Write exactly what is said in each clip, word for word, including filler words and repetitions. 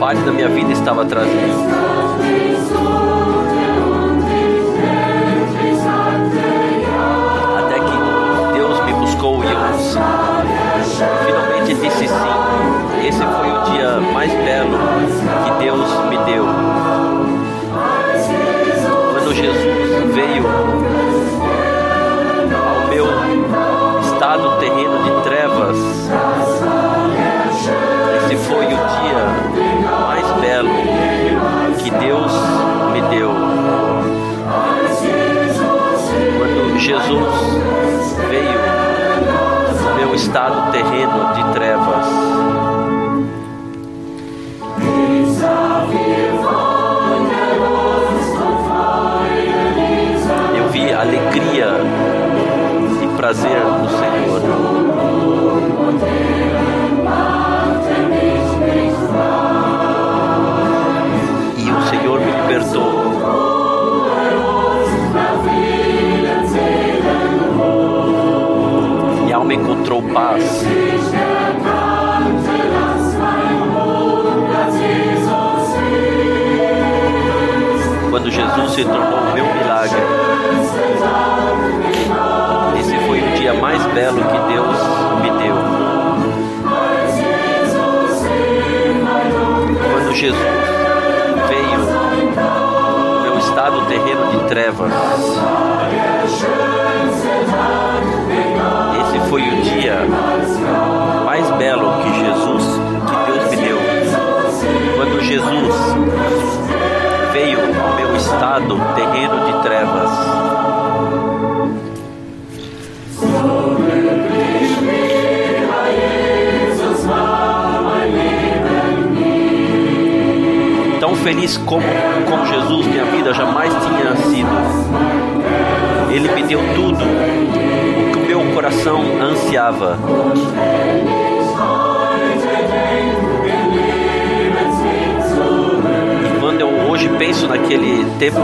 parte da minha vida estava trazendo. Até que Deus me buscou e eu finalmente disse sim. Esse foi o dia mais belo que Deus me deu. Quando Jesus veio ao meu estado terreno de trevas, esse foi o dia mais belo que Deus me deu. Quando Jesus veio ao meu estado terreno de trevas, eu vi alegria e prazer no Senhor. E o Senhor me libertou. Minha alma encontrou paz. Quando Jesus se tornou o meu milagre, esse foi o dia mais belo que Deus me deu. Quando Jesus veio no meu estado terreno de trevas, esse foi o dia mais belo que Jesus, que Deus me deu. Quando Jesus veio ao meu estado terreno de trevas, tão feliz como com Jesus minha vida jamais tinha sido. Ele me deu tudo o que o meu coração ansiava. E quando eu hoje penso naquele tempo,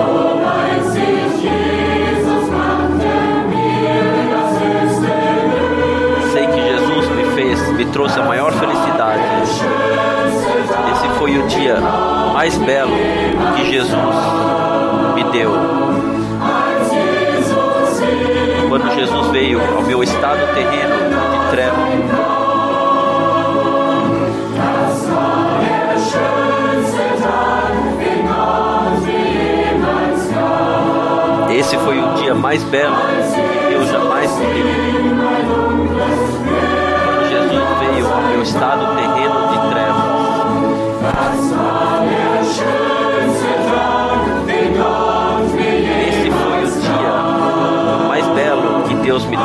sei que Jesus me fez, me trouxe a maior felicidade. Esse foi o dia mais belo que Jesus me deu. Quando Jesus veio ao meu estado terreno de trevas, esse foi o dia mais belo que Deus jamais me deu. Quando Jesus veio ao meu estado terreno de trevas, esse foi o dia mais belo que Deus me deu.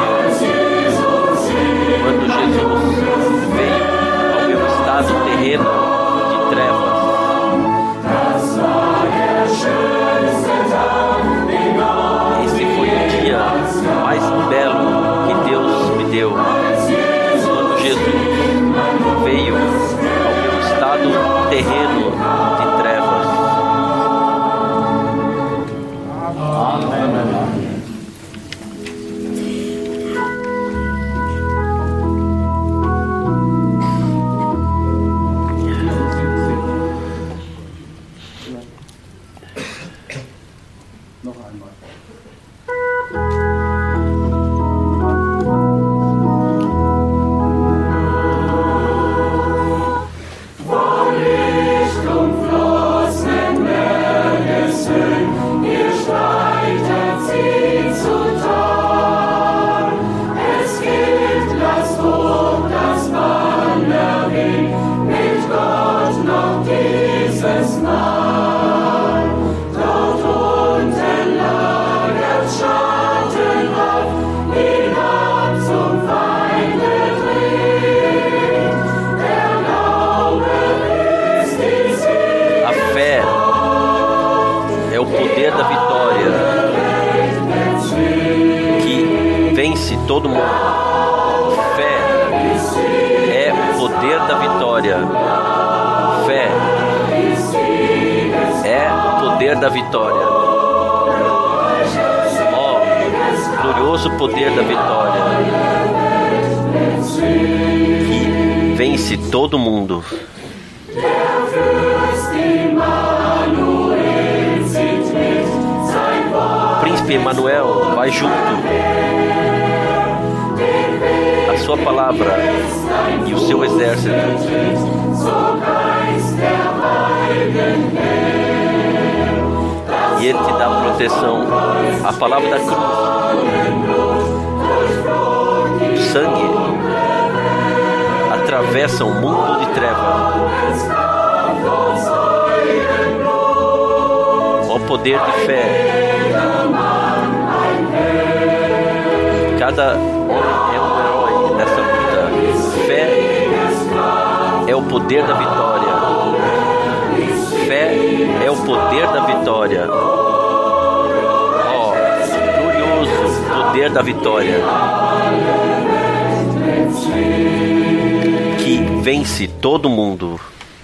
Quando Jesus veio ao meu estado terreno de trevas, esse foi o dia mais belo que Deus me deu. Quando Jesus veio ao meu estado terreno de trevas. Amém. Todo mundo. Fé é o poder da vitória. Fé é o poder da vitória. Ó, oh, glorioso poder da vitória que vence todo mundo. Emanuel vai junto. A sua palavra e o seu exército. E Ele te dá proteção. A palavra da cruz, o sangue, atravessa um mundo de trevas. O poder de fé. Cada homem é um herói nessa luta. Fé é o poder da vitória. Fé é o poder da vitória. Oh, glorioso poder da vitória. Que vence todo mundo.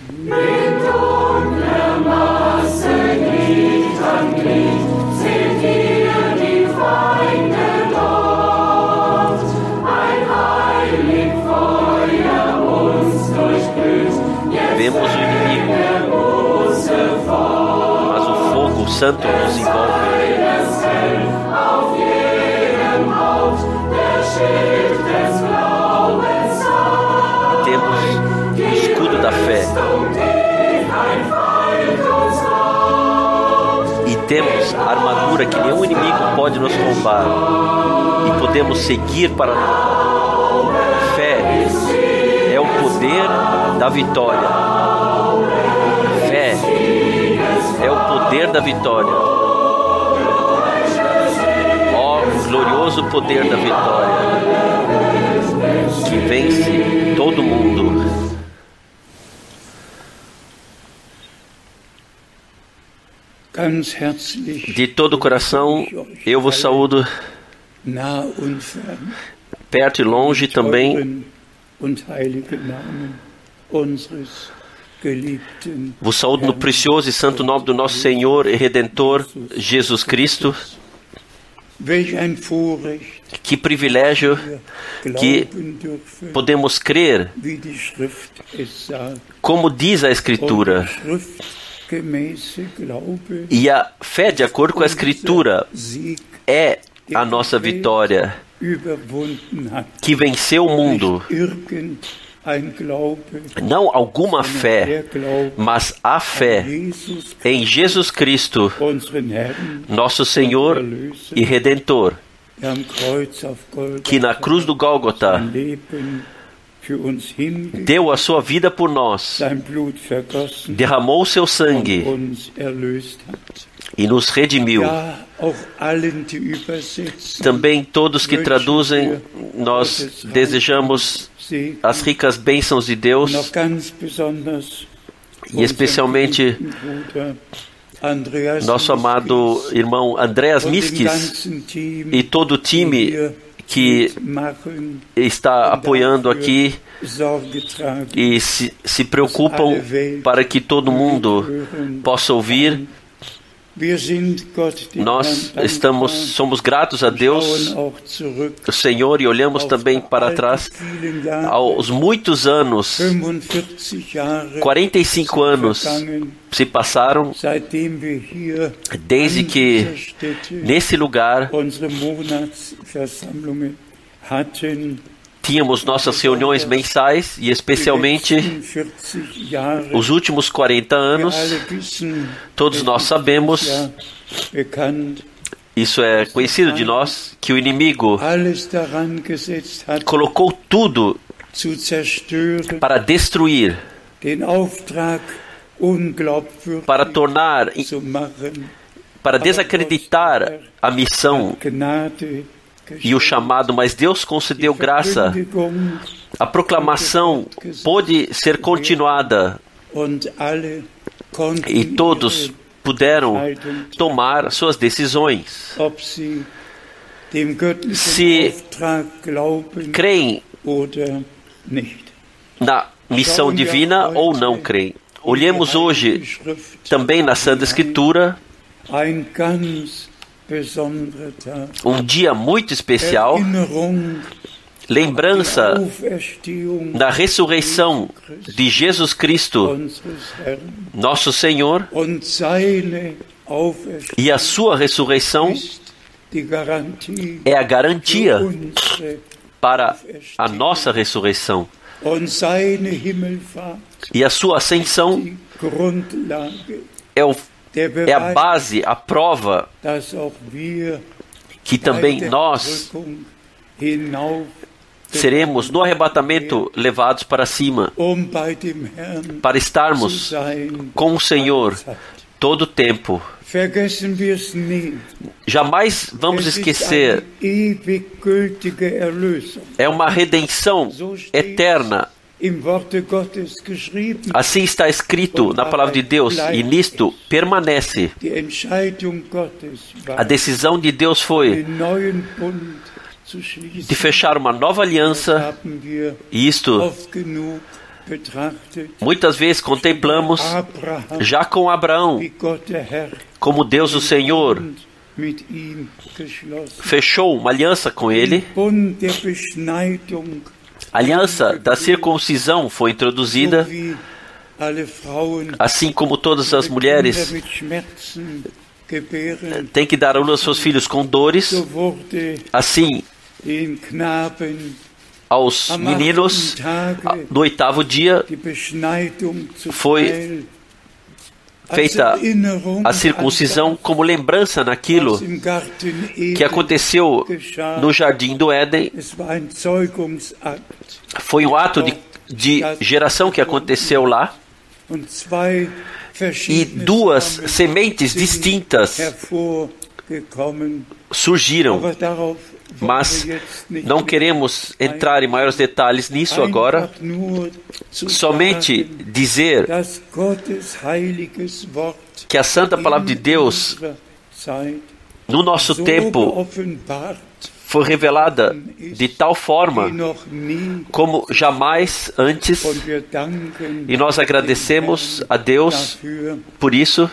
Vemos o inimigo, mas o fogo santo nos envolve. Temos o escudo da fé. E temos a armadura que nenhum inimigo pode nos roubar. E podemos seguir para nós. Fé é o poder da vitória. Fé é o poder da vitória. Ó, glorioso poder da vitória, que vence todo mundo. De todo o coração, eu vos saúdo, perto e longe também. Vos saúdo no precioso e santo nome do nosso Senhor e Redentor Jesus Cristo. Que privilégio que podemos crer, como diz a Escritura. E a fé, de acordo com a Escritura, é a nossa vitória, que venceu o mundo. Não alguma fé, mas a fé em Jesus Cristo, nosso Senhor e Redentor, que na cruz do Gólgota deu a sua vida por nós, derramou o seu sangue e nos redimiu. Também todos que traduzem, nós desejamos as ricas bênçãos de Deus, e especialmente nosso amado irmão Andreas Miskis e todo o time que está apoiando aqui e se, se preocupam para que todo mundo possa ouvir. Nós estamos, somos gratos a Deus, o Senhor, e olhamos também para trás aos muitos anos, quarenta e cinco anos se passaram desde que nesse lugar tínhamos nossas reuniões mensais, e especialmente os últimos quarenta anos, todos nós sabemos, isso é conhecido de nós, que o inimigo colocou tudo para destruir, para tornar, para desacreditar a missão e o chamado, mas Deus concedeu graça. A proclamação pôde ser continuada e todos puderam tomar suas decisões. Se creem na missão divina ou não creem. Olhemos hoje também na Santa Escritura um dia muito especial, lembrança da ressurreição de Jesus Cristo, nosso Senhor, e a sua ressurreição é a garantia para a nossa ressurreição. E a sua ascensão é, o, é a base, a prova que também nós seremos no arrebatamento levados para cima, para estarmos com o Senhor todo o tempo. Jamais vamos esquecer, é uma redenção eterna. Assim está escrito na palavra de Deus, e nisto permanece. A decisão de Deus foi de fechar uma nova aliança, e isto muitas vezes contemplamos já com Abraão, como Deus o Senhor fechou uma aliança com ele. A aliança da circuncisão foi introduzida, assim como todas as mulheres têm que dar a luz aos seus filhos com dores, assim aos meninos, no oitavo dia, foi feita a circuncisão como lembrança naquilo que aconteceu no Jardim do Éden. Foi um ato de, de geração que aconteceu lá, e duas sementes distintas surgiram. Mas não queremos entrar em maiores detalhes nisso agora, somente dizer que a Santa Palavra de Deus, no nosso tempo, foi revelada de tal forma como jamais antes, e nós agradecemos a Deus por isso.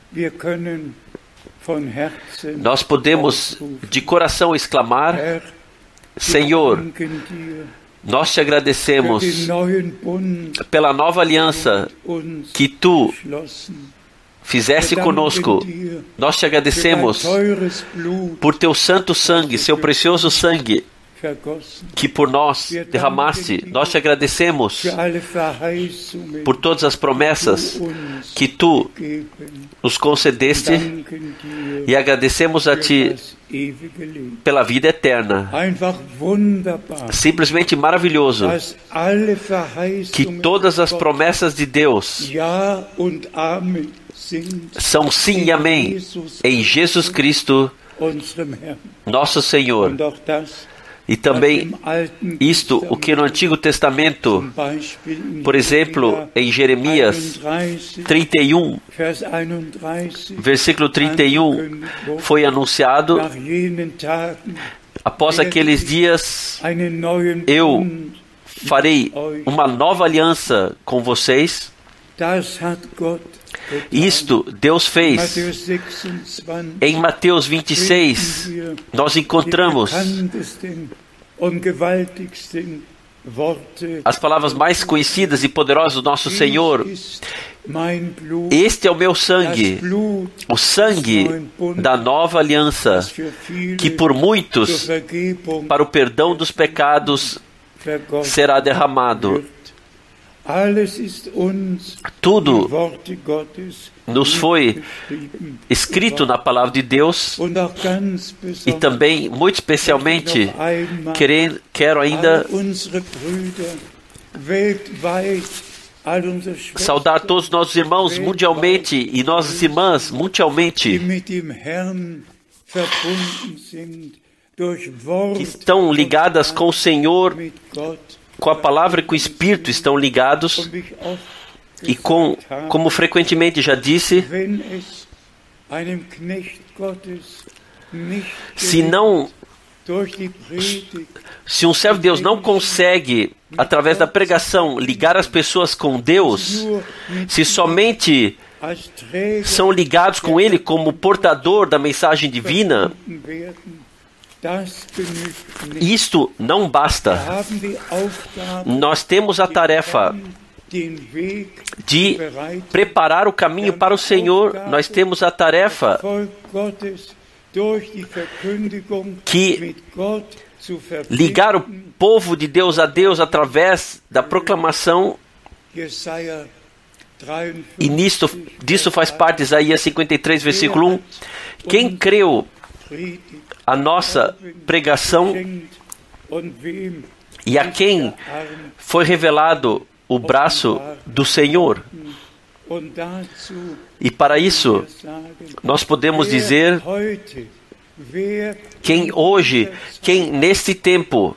Nós podemos de coração exclamar: Senhor, nós te agradecemos pela nova aliança que tu fizeste conosco. Nós te agradecemos por teu santo sangue, seu precioso sangue, que por nós derramaste. Nós te agradecemos por todas as promessas que tu nos concedeste, e agradecemos a ti pela vida eterna. Simplesmente maravilhoso que todas as promessas de Deus são sim e amém em Jesus Cristo, nosso Senhor. E também isto, o que no Antigo Testamento, por exemplo, em Jeremias trinta e um, versículo trinta e um, foi anunciado: após aqueles dias, eu farei uma nova aliança com vocês. Isto Deus fez. Em Mateus vinte e seis, nós encontramos as palavras mais conhecidas e poderosas do nosso Senhor: este é o meu sangue, o sangue da nova aliança, que por muitos, para o perdão dos pecados, será derramado. Tudo nos foi escrito na palavra de Deus, e também, muito especialmente, quero, quero ainda saudar todos os nossos irmãos mundialmente e nossas irmãs mundialmente, que estão ligadas com o Senhor, com a palavra e com o Espírito estão ligados, e com, como frequentemente já disse, se não, se um servo de Deus não consegue, através da pregação, ligar as pessoas com Deus, se somente são ligados com Ele como portador da mensagem divina, isto não basta. Nós temos a tarefa de preparar o caminho para o Senhor. Nós temos a tarefa que ligar o povo de Deus a Deus através da proclamação, e nisto, disso faz parte Isaías cinquenta e três, versículo um. Quem creu a nossa pregação e a quem foi revelado o braço do Senhor? E para isso, nós podemos dizer, quem hoje, quem neste tempo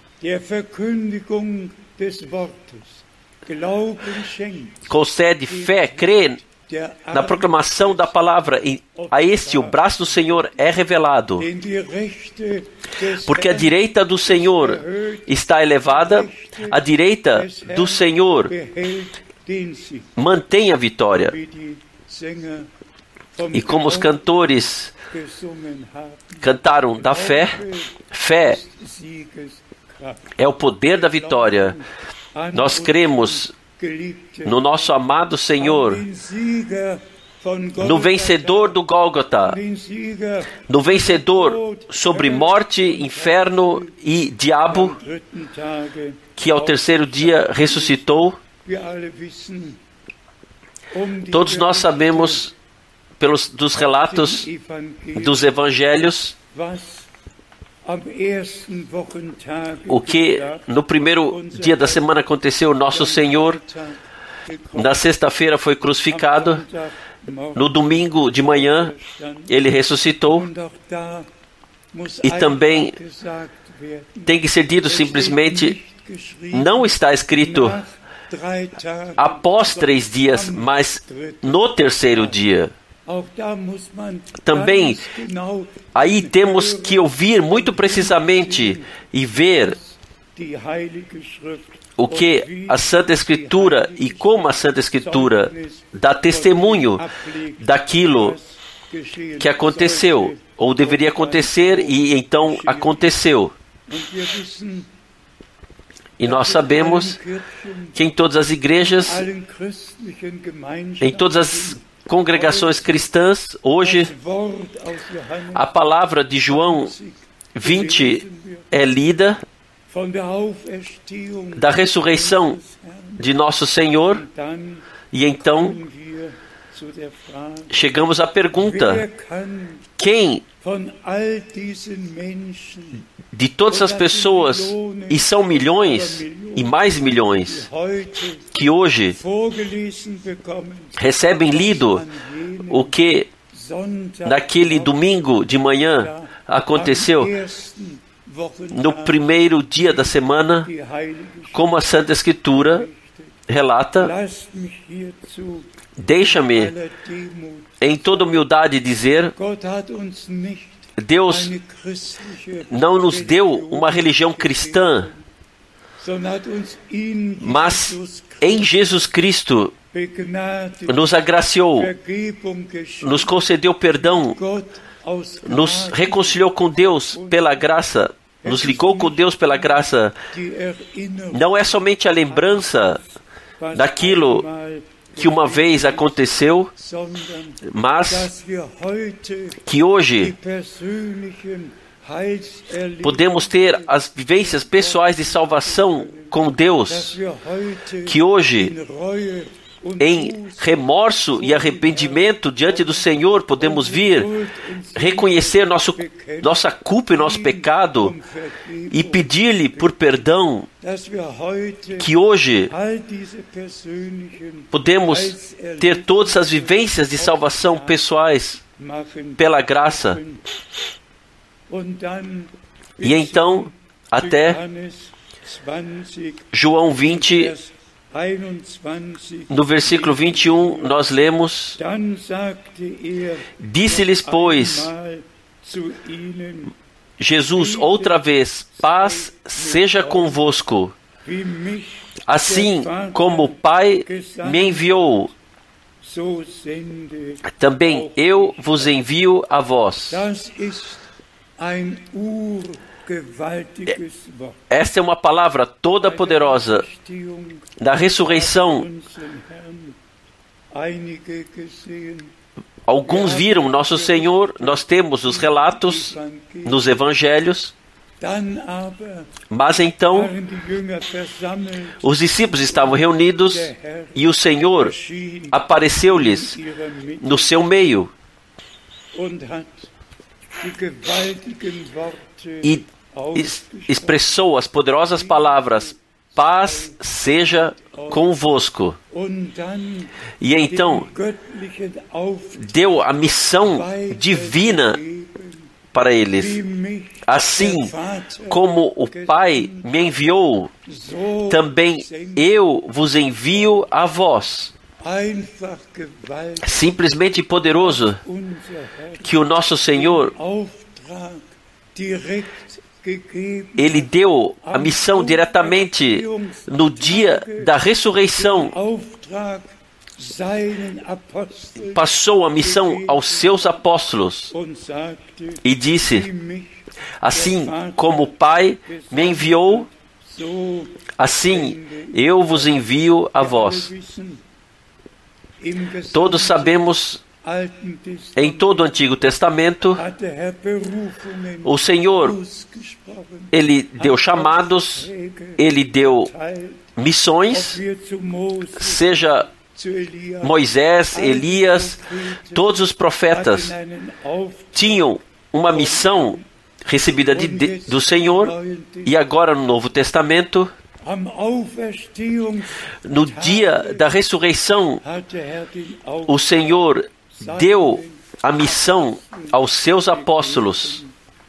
concede fé, crê na proclamação da palavra, e a este o braço do Senhor é revelado, porque a direita do Senhor está elevada, a direita do Senhor mantém a vitória. E como os cantores cantaram da fé, fé é o poder da vitória. Nós cremos no nosso amado Senhor, no vencedor do Gólgota, no vencedor sobre morte, inferno e diabo, que ao terceiro dia ressuscitou. Todos nós sabemos, pelos dos relatos dos evangelhos, o que no primeiro dia da semana aconteceu. Nosso Senhor, na sexta-feira, foi crucificado. No domingo de manhã, Ele ressuscitou. E também tem que ser dito simplesmente, não está escrito após três dias, mas no terceiro dia. Também, aí temos que ouvir muito precisamente e ver o que a Santa Escritura e como a Santa Escritura dá testemunho daquilo que aconteceu, ou deveria acontecer, e então aconteceu. E nós sabemos que em todas as igrejas, em todas as congregações cristãs, hoje, a palavra de João vinte é lida, da ressurreição de nosso Senhor, e então chegamos à pergunta: quem de todas as pessoas, e são milhões e mais milhões, que hoje recebem lido o que naquele domingo de manhã aconteceu, no primeiro dia da semana, como a Santa Escritura relata. Deixa-me, em toda humildade, dizer: Deus não nos deu uma religião cristã, mas em Jesus Cristo nos agraciou, nos concedeu perdão, nos reconciliou com Deus pela graça, nos ligou com Deus pela graça. Não é somente a lembrança daquilo que uma vez aconteceu, mas que hoje podemos ter as vivências pessoais de salvação com Deus, que hoje, em remorso e arrependimento diante do Senhor, podemos vir reconhecer nosso, nossa culpa e nosso pecado e pedir-lhe por perdão, que hoje podemos ter todas as vivências de salvação pessoais pela graça. E então, até João vinte, no versículo vinte e um, nós lemos: Disse-lhes, pois, Jesus outra vez: paz seja convosco. Assim como o Pai me enviou, também eu vos envio a vós. Esta é uma palavra toda poderosa da ressurreição. alguns viram nosso Senhor, nós temos os relatos nos evangelhos, mas então os discípulos estavam reunidos e o Senhor apareceu-lhes no seu meio e expressou as poderosas palavras: paz seja convosco. E então deu a missão divina para eles. Assim como o Pai me enviou, também eu vos envio a vós. Simplesmente poderoso que o nosso Senhor, Ele deu a missão diretamente no dia da ressurreição. Passou a missão aos seus apóstolos e disse: assim como o Pai me enviou, assim eu vos envio a vós. Todos sabemos, em todo o Antigo Testamento, o Senhor, Ele deu chamados, Ele deu missões, seja Moisés, Elias, todos os profetas tinham uma missão recebida de, de, do Senhor. E agora no Novo Testamento, no dia da ressurreição, o Senhor deu a missão aos seus apóstolos.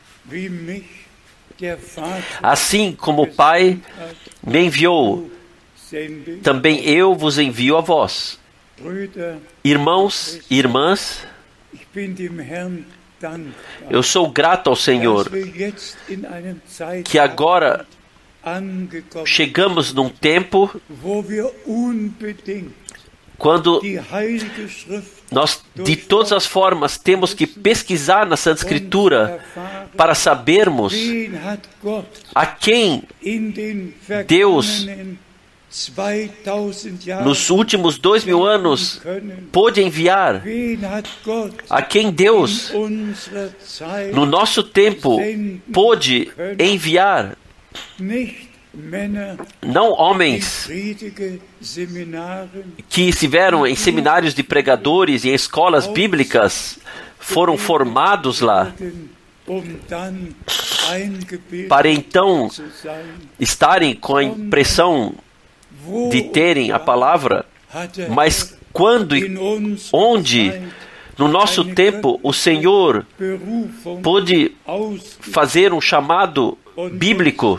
Assim como o Pai me enviou, também eu vos envio a vós. Irmãos e irmãs, eu sou grato ao Senhor que agora chegamos num tempo quando nós, de todas as formas, temos que pesquisar na Santa Escritura para sabermos a quem Deus, nos últimos dois mil anos, pôde enviar, a quem Deus, no nosso tempo, pôde enviar. Não homens que estiveram em seminários de pregadores e em escolas bíblicas, foram formados lá para então estarem com a impressão de terem a palavra, mas quando e onde no nosso tempo o Senhor pôde fazer um chamado bíblico.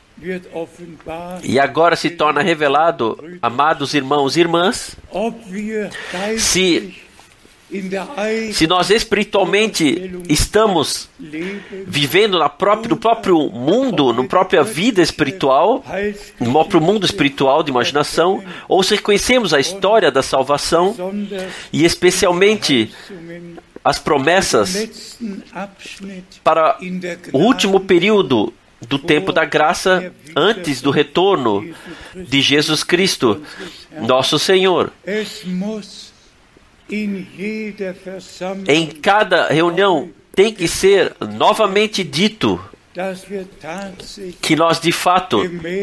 E agora se torna revelado, amados irmãos e irmãs, se, se nós espiritualmente estamos vivendo na própria, no próprio mundo, na própria vida espiritual, no próprio mundo espiritual de imaginação, ou se reconhecemos a história da salvação, e especialmente as promessas para o último período do tempo da graça, antes do retorno de Jesus Cristo, nosso Senhor. Em cada reunião tem que ser novamente dito que nós, de fato,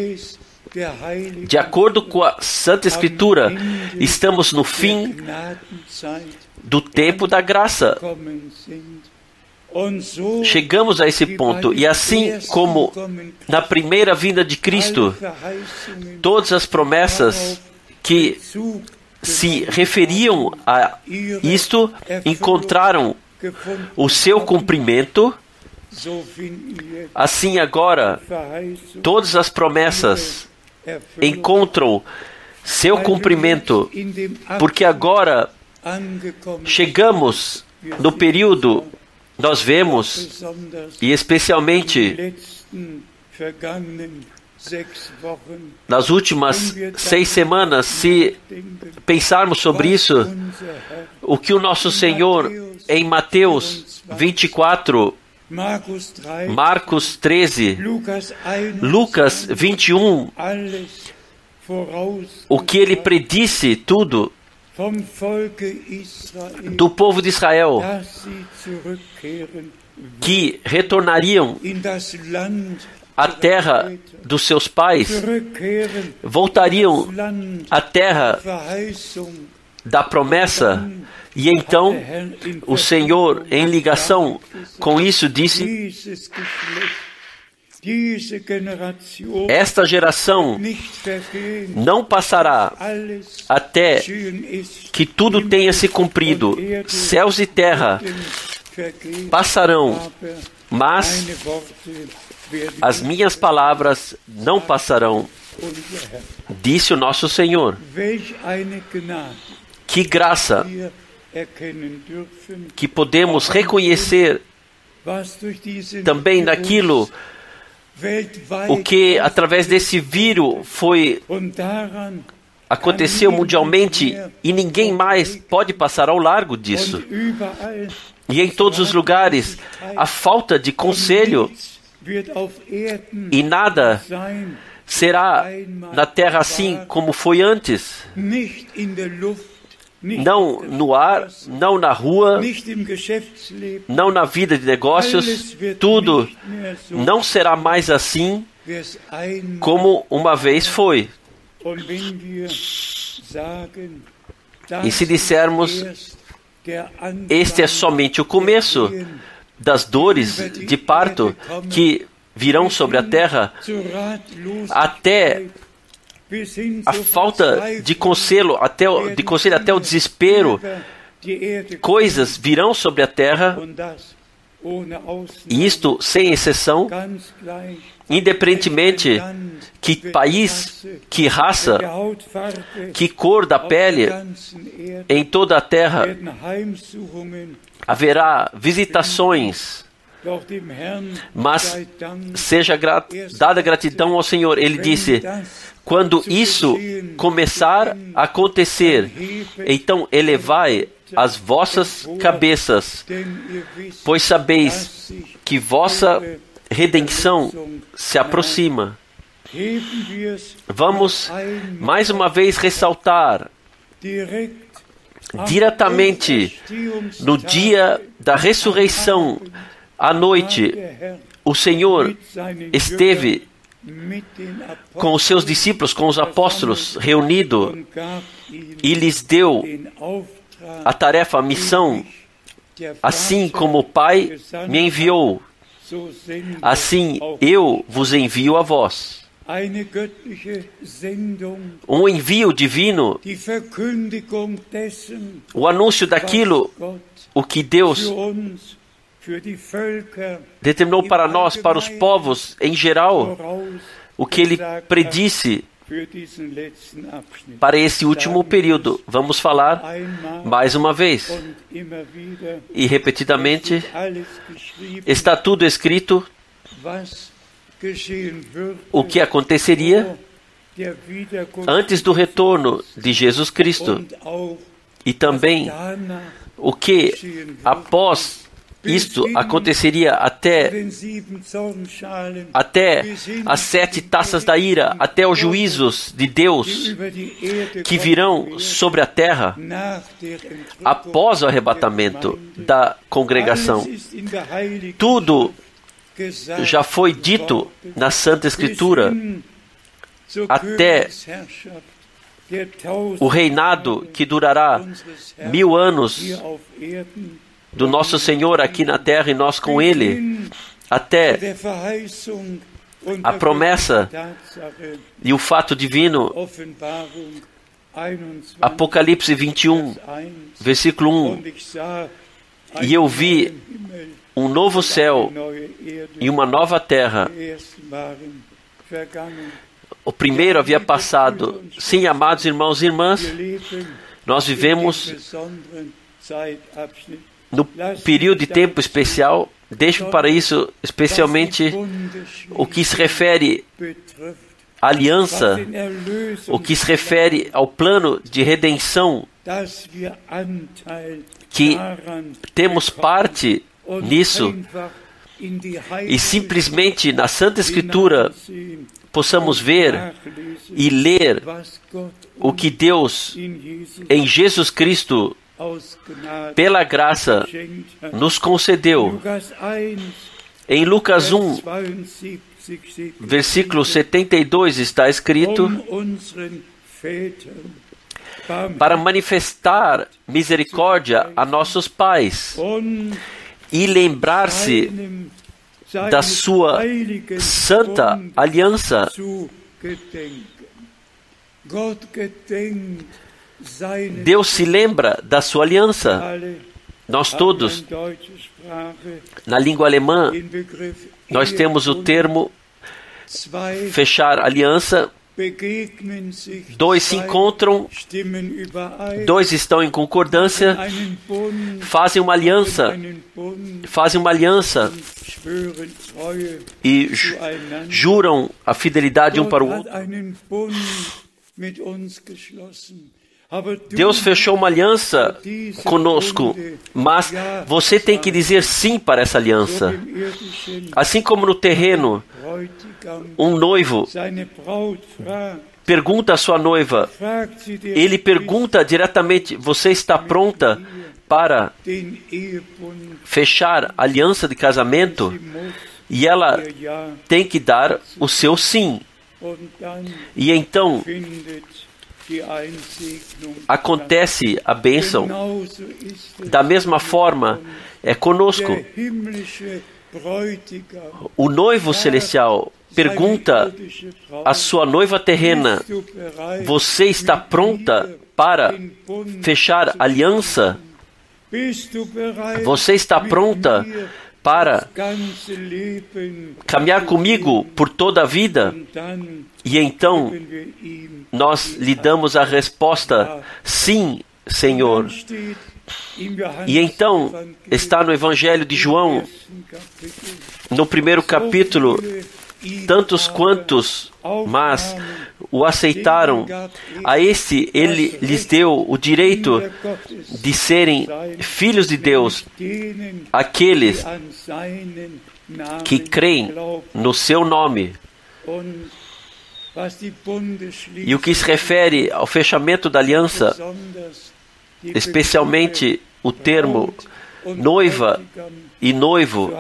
de acordo com a Santa Escritura, estamos no fim do tempo da graça. Chegamos a esse ponto, e assim como na primeira vinda de Cristo, todas as promessas que se referiam a isto encontraram o seu cumprimento, assim agora todas as promessas encontram seu cumprimento, porque agora chegamos no período. Nós vemos, e especialmente nas últimas seis semanas, se pensarmos sobre isso, o que o nosso Senhor, em Mateus vinte e quatro, Marcos treze, Lucas vinte e um, o que ele predisse tudo do povo de Israel, que retornariam à terra dos seus pais, voltariam à terra da promessa. E então o Senhor, em ligação com isso, disse: esta geração não passará até que tudo tenha se cumprido. Céus e terra passarão, mas as minhas palavras não passarão, disse o nosso Senhor. Que graça que podemos reconhecer também naquilo o que através desse vírus foi aconteceu mundialmente, e ninguém mais pode passar ao largo disso. E em todos os lugares a falta de conselho, e nada será na terra assim como foi antes. Não no ar, não na rua, não na vida de negócios, tudo não será mais assim como uma vez foi. E se dissermos, este é somente o começo das dores de parto que virão sobre a terra, até a falta de conselho, até o, de conselho até o desespero, coisas virão sobre a terra, e isto sem exceção, independentemente que país, que raça, que cor da pele, em toda a terra haverá visitações. Mas seja gra- dada gratidão ao Senhor. Ele disse: quando isso começar a acontecer, então elevai as vossas cabeças, pois sabeis que vossa redenção se aproxima. Vamos mais uma vez ressaltar, diretamente no dia da ressurreição, à noite, o Senhor esteve com os seus discípulos, com os apóstolos, reunido, e lhes deu a tarefa, a missão: assim como o Pai me enviou, assim eu vos envio a vós. Um envio divino, o anúncio daquilo o que Deus determinou para nós, para os povos em geral, o que Ele predisse para esse último período. Vamos falar mais uma vez e repetidamente. Está tudo escrito o que aconteceria antes do retorno de Jesus Cristo, e também o que após isto aconteceria até, até as sete taças da ira, até os juízos de Deus que virão sobre a terra após o arrebatamento da congregação. Tudo já foi dito na Santa Escritura, até o reinado que durará mil anos do nosso Senhor aqui na terra e nós com Ele, até a promessa e o fato divino. Apocalipse vinte e um, versículo um: e eu vi um novo céu e uma nova terra. O primeiro havia passado. Sim, amados irmãos e irmãs, nós vivemos no período de tempo especial. Deixo para isso especialmente o que se refere à aliança, o que se refere ao plano de redenção, que temos parte nisso, e simplesmente na Santa Escritura possamos ver e ler o que Deus em Jesus Cristo, pela graça, nos concedeu. Em Lucas um, versículo setenta e dois está escrito: para manifestar misericórdia a nossos pais e lembrar-se da sua santa aliança. Deus se lembra da sua aliança. Nós todos, na língua alemã, nós temos o termo fechar aliança. Dois se encontram, dois estão em concordância, fazem uma aliança, fazem uma aliança e ju- juram a fidelidade um para o outro. Deus fechou uma aliança conosco, mas você tem que dizer sim para essa aliança. Assim como no terreno, um noivo pergunta à sua noiva, ele pergunta diretamente: você está pronta para fechar a aliança de casamento? E ela tem que dar o seu sim. E então acontece a bênção. Da mesma forma é conosco. O noivo celestial pergunta à sua noiva terrena: você está pronta para fechar aliança? Você está pronta para caminhar comigo por toda a vida? E então nós lhe damos a resposta: sim, Senhor. E então está no Evangelho de João, no primeiro capítulo: tantos quantos mas o aceitaram, a este ele lhes deu o direito de serem filhos de Deus, aqueles que creem no seu nome. E o que se refere ao fechamento da aliança, especialmente o termo noiva e noivo,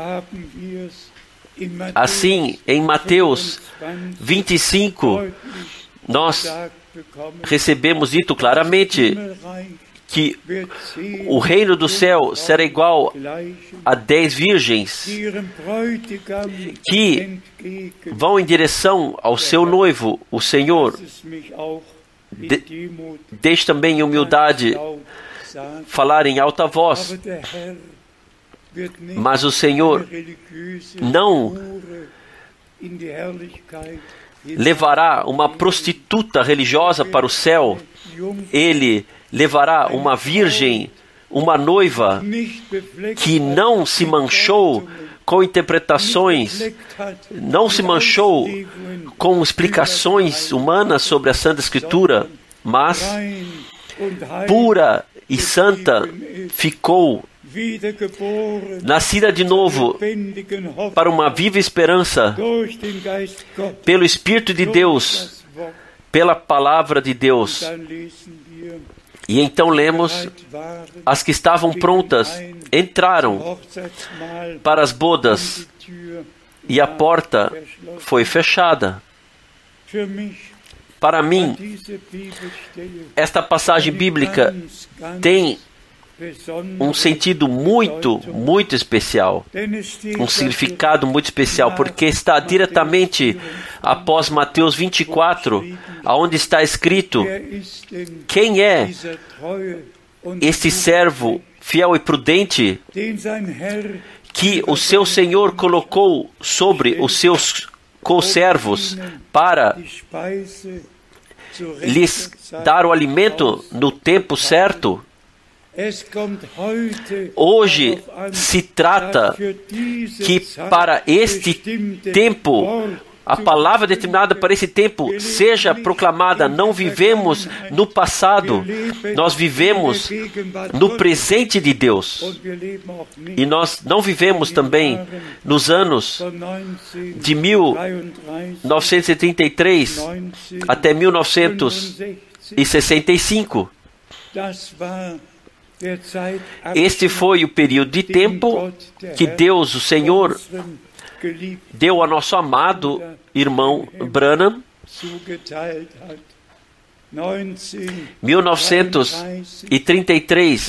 assim, em Mateus vinte e cinco, nós recebemos dito claramente que o reino do céu será igual a dez virgens que vão em direção ao seu noivo, o Senhor. De, deixe também em humildade falar em alta voz. Mas o Senhor não levará uma prostituta religiosa para o céu. Ele levará uma virgem, uma noiva que não se manchou com interpretações, não se manchou com explicações humanas sobre a Santa Escritura, mas pura e santa ficou, nascida de novo para uma viva esperança pelo Espírito de Deus, pela Palavra de Deus. E então lemos: as que estavam prontas entraram para as bodas e a porta foi fechada. Para mim, esta passagem bíblica tem um sentido muito, muito especial, um significado muito especial, porque está diretamente após Mateus vinte e quatro, onde está escrito: quem é este servo fiel e prudente que o seu Senhor colocou sobre os seus conservos para lhes dar o alimento no tempo certo? Hoje se trata que para este tempo a palavra determinada para esse tempo seja proclamada. Não vivemos no passado, nós vivemos no presente de Deus. E nós não vivemos também nos anos de mil novecentos e trinta e três até mil novecentos e sessenta e cinco. Este foi o período de tempo que Deus, o Senhor, deu a nosso amado irmão Branham. mil novecentos e trinta e três,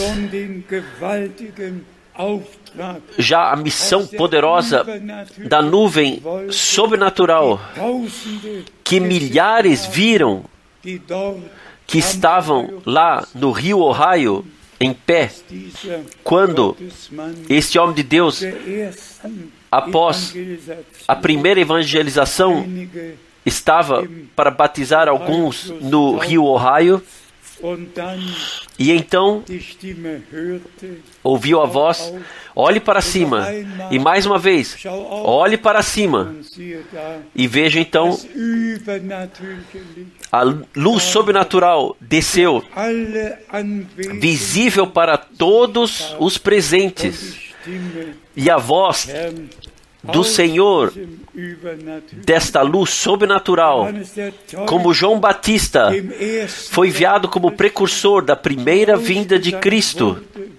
já a missão poderosa da nuvem sobrenatural, que milhares viram, que estavam lá no rio Ohio, em pé, quando este homem de Deus, após a primeira evangelização, estava para batizar alguns no rio Ohio, e então ouviu a voz: olhe para cima, e mais uma vez, olhe para cima, e veja então, a luz sobrenatural desceu, visível para todos os presentes, e a voz do Senhor, desta luz sobrenatural, como João Batista foi enviado como precursor da primeira vinda de Cristo,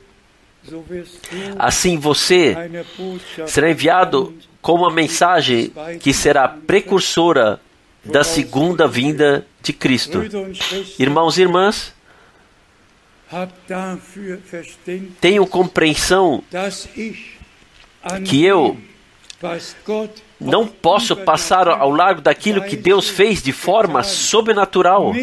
assim você será enviado com uma mensagem que será precursora da segunda vinda de Cristo. Irmãos e irmãs, tenham compreensão que eu não posso passar ao largo daquilo que Deus fez de forma sobrenatural.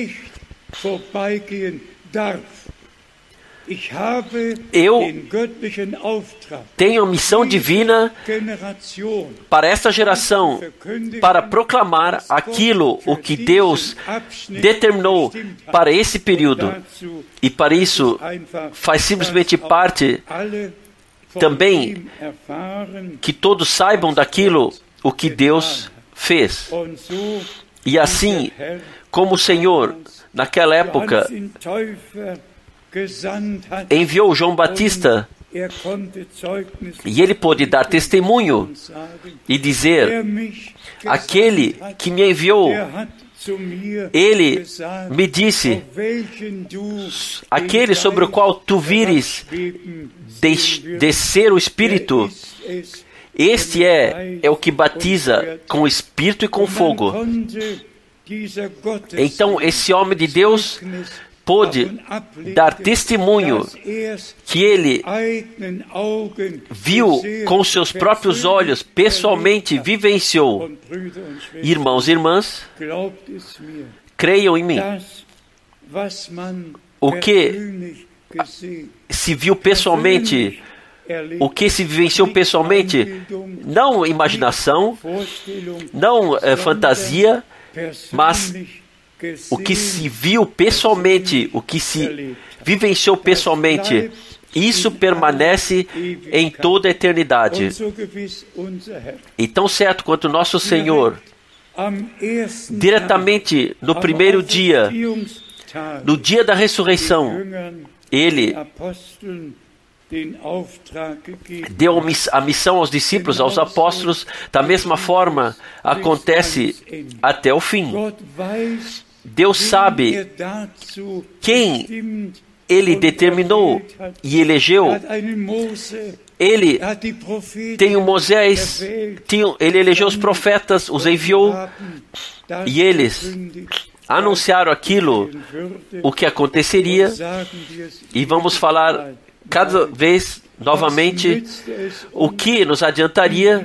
Eu tenho a missão divina para esta geração, para proclamar aquilo o que Deus determinou para esse período. E para isso faz simplesmente parte também que todos saibam daquilo o que Deus fez. E assim, como o Senhor, naquela época, enviou João Batista, e ele pôde dar testemunho e dizer: aquele que me enviou, ele me disse, aquele sobre o qual tu vires descer o Espírito, este é, é o que batiza com o Espírito e com fogo. Então esse homem de Deus pôde dar testemunho que ele viu com seus próprios olhos, pessoalmente vivenciou. Irmãos e irmãs, creiam em mim. O que se viu pessoalmente, o que se vivenciou pessoalmente, não imaginação, não é, fantasia, mas o que se viu pessoalmente, o que se vivenciou pessoalmente, isso permanece em toda a eternidade. E tão certo quanto o nosso Senhor, diretamente no primeiro dia, no dia da ressurreição, Ele deu a missão aos discípulos, aos apóstolos. Da mesma forma, acontece até o fim. Deus sabe quem Ele determinou e elegeu. Ele tem o Moisés, tem, Ele elegeu os profetas, os enviou, e eles anunciaram aquilo, o que aconteceria, e vamos falar cada vez novamente o que nos adiantaria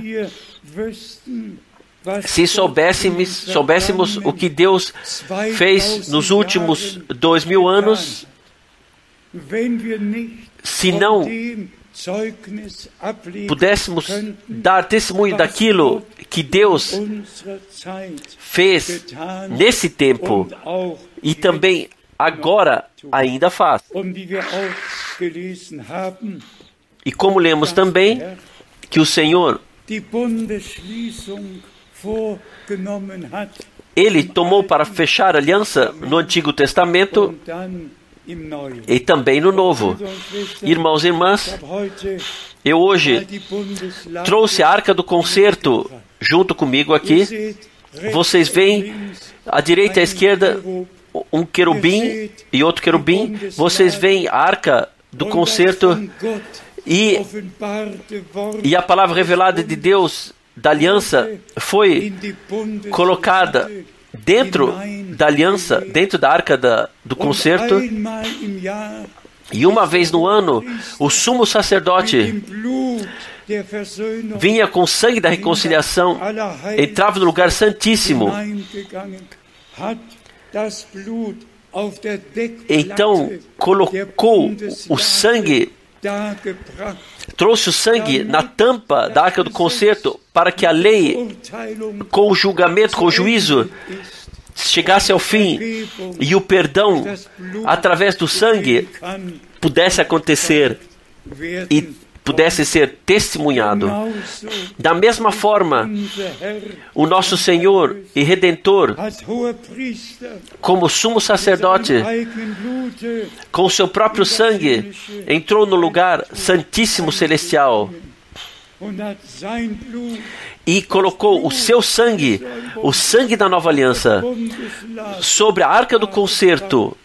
se soubéssemos, soubéssemos o que Deus fez nos últimos dois mil anos, se não pudéssemos dar testemunho daquilo que Deus fez nesse tempo e também agora ainda faz. E como lemos também, que o Senhor Ele tomou para fechar aliança no Antigo Testamento e também no Novo. Irmãos e irmãs, eu hoje trouxe a Arca do Concerto junto comigo aqui. Vocês veem à direita e à esquerda um querubim e outro querubim. Vocês veem a Arca do Concerto e, e a palavra revelada de Deus da aliança foi colocada dentro da aliança, dentro da Arca da, do Concerto. E uma vez no ano, o sumo sacerdote vinha com o sangue da reconciliação, entrava no lugar santíssimo. Então colocou o sangue, trouxe o sangue na tampa da Arca do Concerto para que a lei, com o julgamento, com o juízo, chegasse ao fim e o perdão, através do sangue, pudesse acontecer e pudesse ser testemunhado. Da mesma forma, o nosso Senhor e Redentor, como sumo sacerdote, com o seu próprio sangue, entrou no lugar santíssimo celestial e colocou o seu sangue, o sangue da nova aliança, sobre a Arca do Concerto.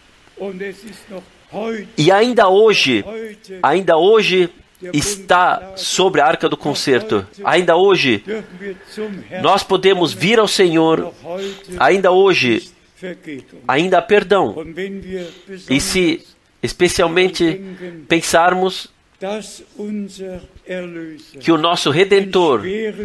E ainda hoje, ainda hoje, está sobre a Arca do Concerto. Ainda hoje, nós podemos vir ao Senhor. Ainda hoje, ainda há perdão. E se especialmente pensarmos que o nosso Redentor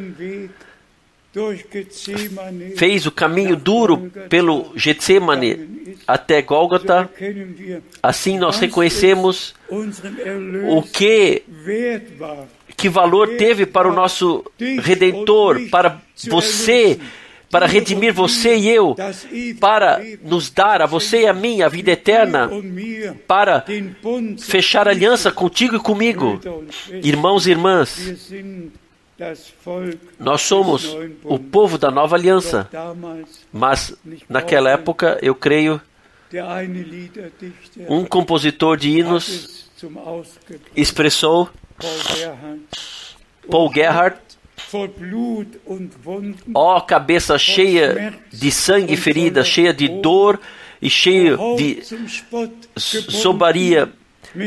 fez o caminho duro pelo Getsemane até Gólgota, assim nós reconhecemos o que, que valor teve para o nosso Redentor, para você, para redimir você e eu, para nos dar a você e a mim a vida eterna, para fechar aliança contigo e comigo. Irmãos e irmãs, nós somos o povo da nova aliança, mas naquela época, eu creio, um compositor de hinos expressou, Paul Gerhardt, ó cabeça cheia de sangue ferida, cheia de dor e cheia de zombaria,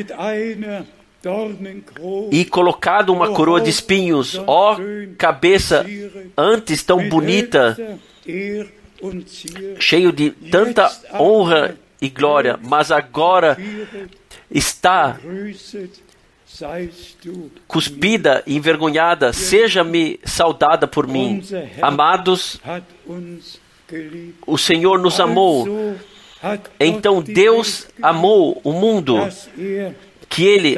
e colocado uma coroa de espinhos, ó cabeça antes tão bonita, cheio de tanta honra e glória, mas agora está cuspida e envergonhada. Seja-me saudada por mim. Amados, o Senhor nos amou. Então Deus amou o mundo, que Ele,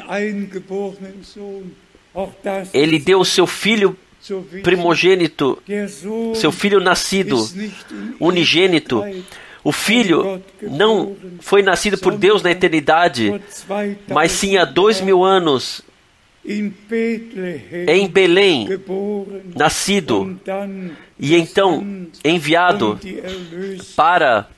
Ele deu o seu Filho primogênito, seu Filho nascido, unigênito. O Filho não foi nascido por Deus na eternidade, mas sim há dois mil anos, em Belém, nascido, e então enviado para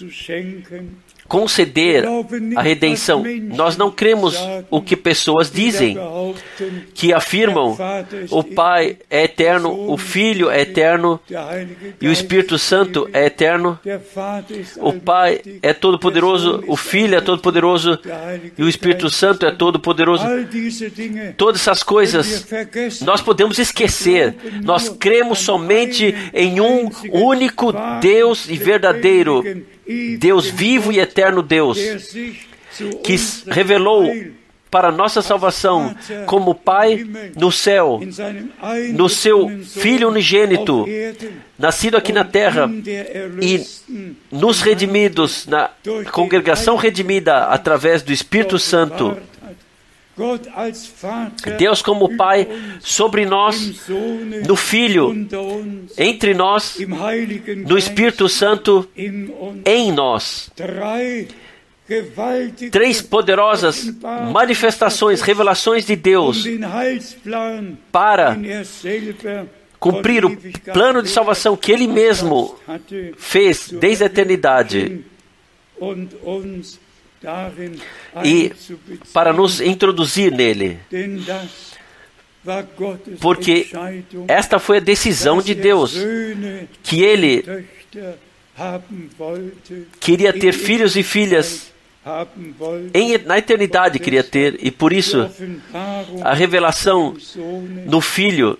conceder a redenção. Nós não cremos o que pessoas dizem, que afirmam o Pai é eterno, o Filho é eterno e o Espírito Santo é eterno. O Pai é todo-poderoso, o Filho é todo-poderoso e o Espírito Santo é todo-poderoso. Todas essas coisas nós podemos esquecer. Nós cremos somente em um único Deus e verdadeiro, Deus vivo e eterno Deus, que revelou para nossa salvação como Pai no céu, no seu Filho unigênito, nascido aqui na terra, e nos redimidos, na congregação redimida através do Espírito Santo. Deus como Pai sobre nós, no Filho, entre nós, no Espírito Santo em nós. Três poderosas manifestações, revelações de Deus para cumprir o plano de salvação que Ele mesmo fez desde a eternidade e para nos introduzir nele. Porque esta foi a decisão de Deus, que Ele queria ter filhos e filhas em, na eternidade, queria ter, e por isso a revelação no Filho,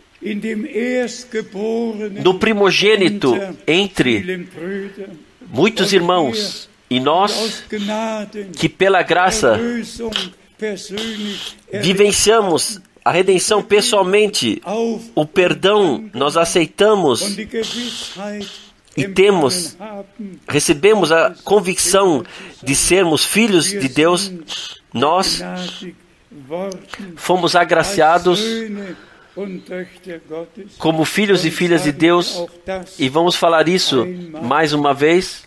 no primogênito entre muitos irmãos, e nós que pela graça vivenciamos a redenção pessoalmente, o perdão nós aceitamos e temos, recebemos a convicção de sermos filhos de Deus, nós fomos agraciados como filhos e filhas de Deus, e vamos falar isso mais uma vez.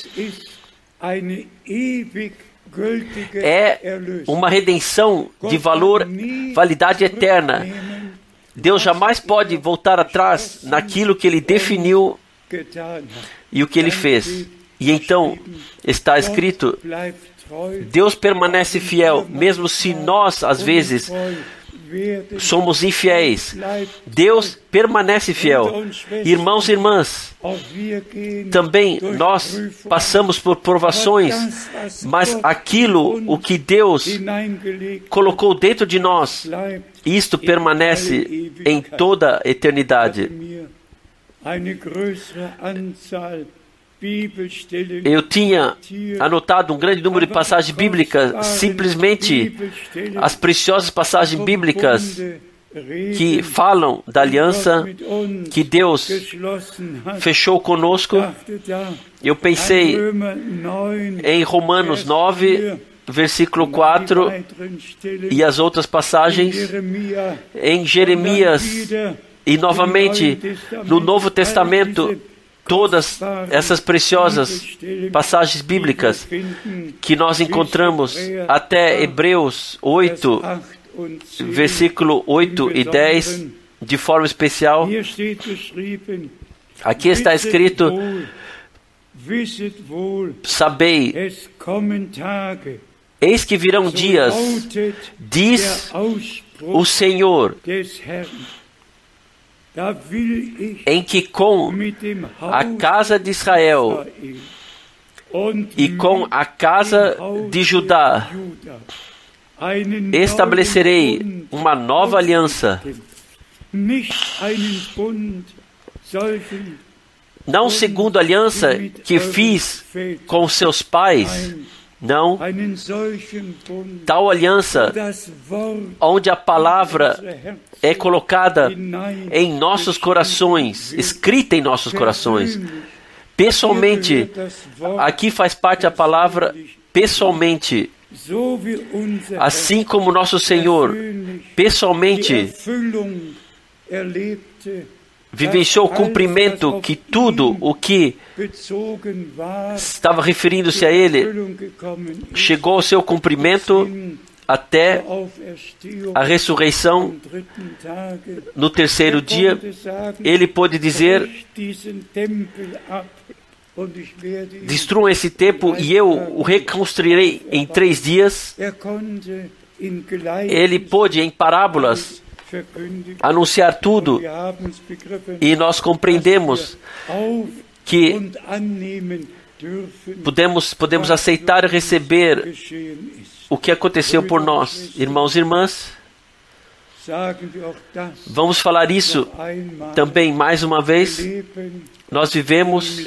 É uma redenção de valor, validade eterna. Deus jamais pode voltar atrás naquilo que Ele definiu e o que Ele fez. E então está escrito: Deus permanece fiel, mesmo se nós, às vezes, somos infiéis. Deus permanece fiel. Irmãos e irmãs, também nós passamos por provações, mas aquilo, o que Deus colocou dentro de nós, isto permanece em toda a eternidade. Eu tinha anotado um grande número de passagens bíblicas, simplesmente as preciosas passagens bíblicas que falam da aliança que Deus fechou conosco. Eu pensei em Romanos nove, versículo quatro, e as outras passagens em Jeremias, e novamente no Novo Testamento, todas essas preciosas passagens bíblicas que nós encontramos até Hebreus oito, versículo oito e dez, de forma especial. Aqui está escrito: sabei, eis que virão dias, diz o Senhor, em que com a casa de Israel e com a casa de Judá estabelecerei uma nova aliança, não segundo a aliança que fiz com seus pais, não, tal aliança onde a palavra é colocada em nossos corações, escrita em nossos corações, pessoalmente. Aqui faz parte a palavra pessoalmente, assim como nosso Senhor pessoalmente vivenciou o cumprimento, que tudo o que estava referindo-se a Ele chegou ao seu cumprimento até a ressurreição. No terceiro dia, Ele pôde dizer: destruam esse templo e eu o reconstruirei em três dias. Ele pôde, em parábolas, anunciar tudo, e nós compreendemos que podemos, podemos aceitar e receber o que aconteceu por nós. Irmãos e irmãs, vamos falar isso também mais uma vez. Nós vivemos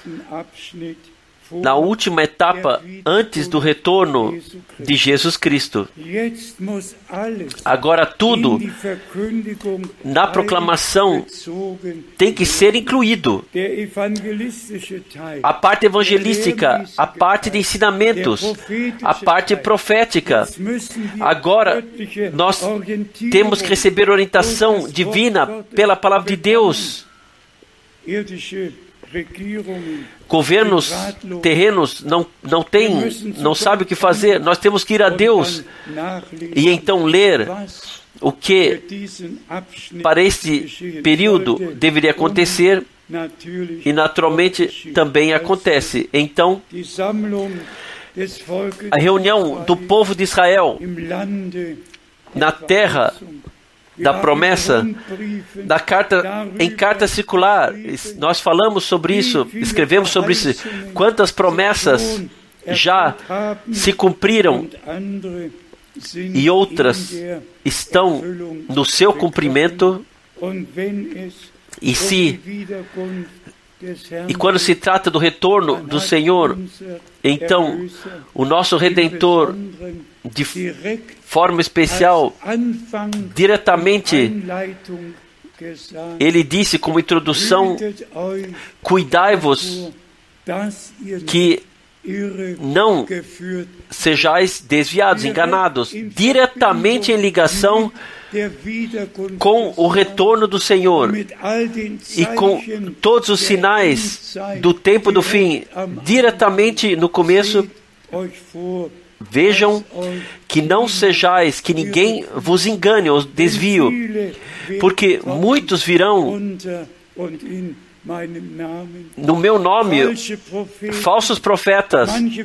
na última etapa antes do retorno de Jesus Cristo. Agora tudo na proclamação tem que ser incluído. A parte evangelística, a parte de ensinamentos, a parte profética. Agora nós temos que receber orientação divina pela palavra de Deus. Governos terrenos não, não têm, não sabem o que fazer. Nós temos que ir a Deus e então ler o que para este período deveria acontecer e naturalmente também acontece. Então, a reunião do povo de Israel na terra da promessa, da carta, em carta circular, nós falamos sobre isso, escrevemos sobre isso, quantas promessas já se cumpriram e outras estão no seu cumprimento. E se e quando se trata do retorno do Senhor, então o nosso Redentor, de forma especial, diretamente, ele disse como introdução: cuidai-vos que não sejais desviados, enganados, diretamente em ligação com o retorno do Senhor e com todos os sinais do tempo do fim, diretamente no começo. Vejam que não sejais, que ninguém vos engane ou desvio, porque muitos virão no meu nome, falsos profetas.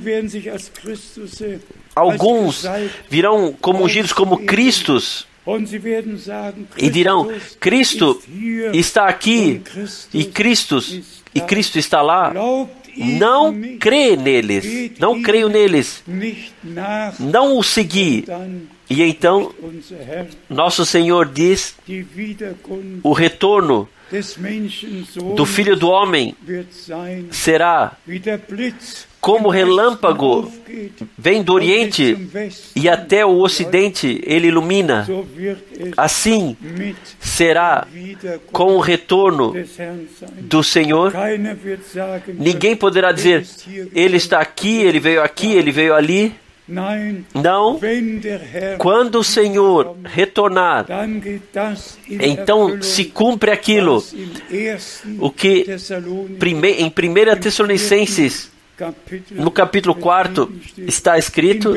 Alguns virão como ungidos como Cristos e dirão: Cristo está aqui e Cristo, e Cristo está lá. Não crê neles, não creio neles, não o segui. E então, nosso Senhor diz: o retorno do Filho do Homem será como relâmpago, vem do Oriente e até o Ocidente ele ilumina. Assim será com o retorno do Senhor. Ninguém poderá dizer: ele está aqui, ele veio aqui, ele veio ali. Não, quando o Senhor retornar, então se cumpre aquilo, o que em primeira Tessalonicenses, no capítulo quatro, está escrito: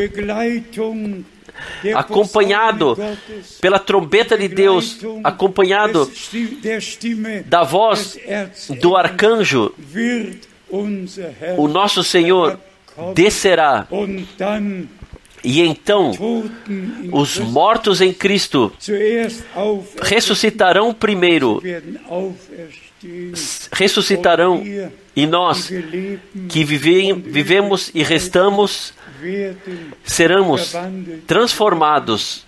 acompanhado pela trombeta de Deus, acompanhado da voz do arcanjo, o nosso Senhor descerá. E então os mortos em Cristo ressuscitarão primeiro, ressuscitarão, e nós que vivem, vivemos e restamos seremos transformados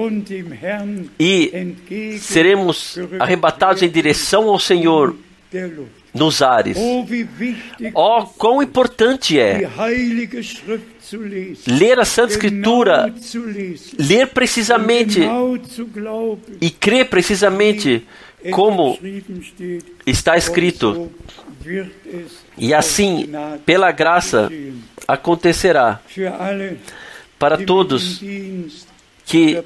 e seremos arrebatados em direção ao Senhor nos ares. Oh, quão importante é ler a Santa Escritura, ler precisamente e crer precisamente como está escrito. E assim, pela graça, acontecerá para todos que